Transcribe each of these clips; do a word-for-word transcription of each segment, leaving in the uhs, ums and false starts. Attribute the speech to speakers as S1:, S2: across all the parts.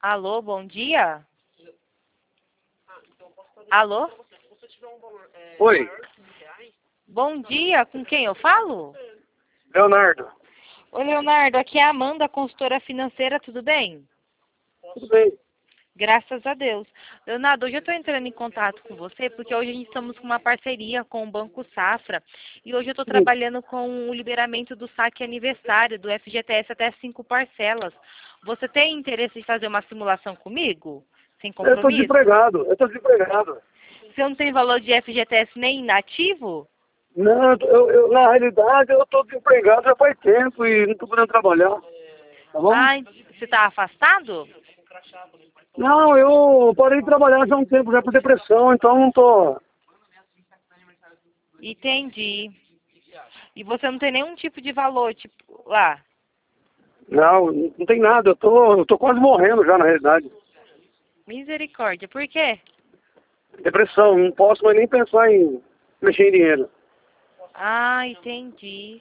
S1: Alô, bom dia? Alô?
S2: Oi,
S1: Bom dia, com quem eu falo?
S2: Leonardo.
S1: Oi, Leonardo, aqui é a Amanda, consultora financeira, tudo bem?
S2: Tudo bem?
S1: Graças a Deus. Leonardo, hoje eu estou entrando em contato com você porque hoje a gente estamos com uma parceria com o Banco Safra e hoje eu estou
S2: Sim.
S1: trabalhando com o liberamento do saque aniversário do F G T S até cinco parcelas. Você tem interesse em fazer uma simulação comigo? Sem
S2: Eu estou
S1: compromisso?
S2: desempregado, eu estou desempregado.
S1: Você não tem valor de F G T S nem inativo?
S2: Não, eu, eu- na realidade eu estou desempregado já faz tempo e não estou podendo trabalhar. Tá bom?
S1: Ah, você está afastado?
S2: Não, eu parei de trabalhar já há um tempo, já por depressão, então não tô.
S1: Entendi. E você não tem nenhum tipo de valor, tipo, lá?
S2: Não, não tem nada, eu tô, eu tô quase morrendo já na realidade.
S1: Misericórdia, por quê?
S2: Depressão, não posso mais nem pensar em mexer em dinheiro.
S1: Ah, entendi.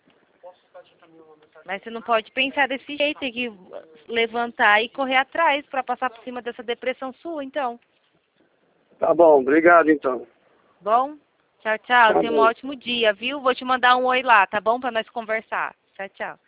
S1: Mas você não pode pensar desse jeito, tem que levantar e correr atrás para passar por cima dessa depressão sua, então.
S2: Tá bom, obrigado então.
S1: Bom? Tchau, tchau.
S2: Tá
S1: Tenha um
S2: bom.
S1: ótimo dia, viu? Vou te mandar um oi lá, tá bom? Para nós conversar. Tchau, tchau.